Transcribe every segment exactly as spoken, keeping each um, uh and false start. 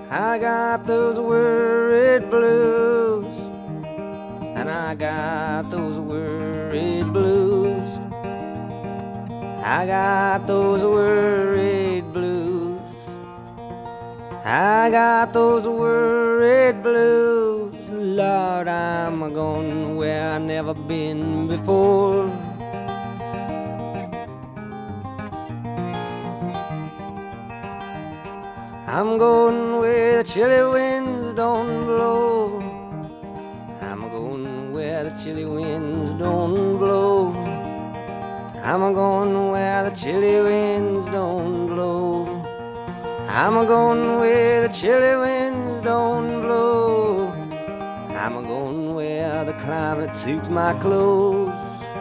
I got those worried blues, and I got those worried blues. I got those worried blues. I got those worried blues. Lord, I'm going where I never been before. I'm going where the chilly winds don't blow. I'm going where the chilly winds don't blow. I'm going where the chilly winds don't blow. I'm going where the chilly winds don't blow. I'm going where the climate suits my clothes.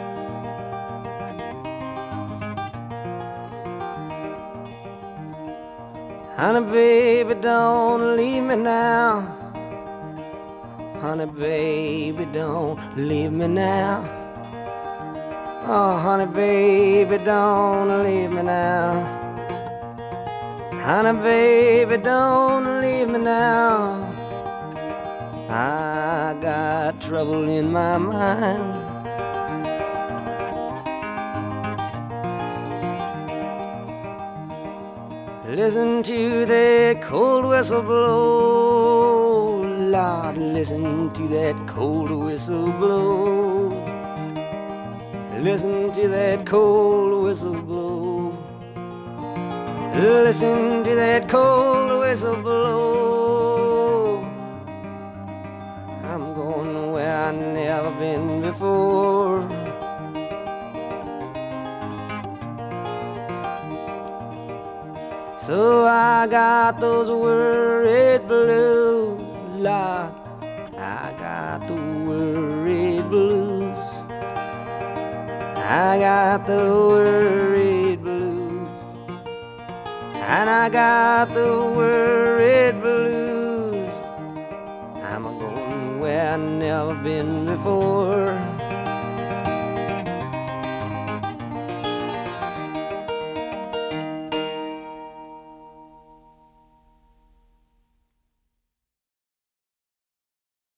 Honey, baby, don't leave me now. Honey, baby, don't leave me now. Oh, honey, baby, don't leave me now. Honey, baby, don't leave me now. I got trouble in my mind. Listen to that cold whistle blow. Lord, listen to that cold whistle blow. Listen to that cold whistle blow. Listen to that cold whistle blow. I'm going where I've never been before. So I got those worried blues, Lord, I got the worried blues. I got the worried blues, and I got the worried blues. I'm going where I've never been before.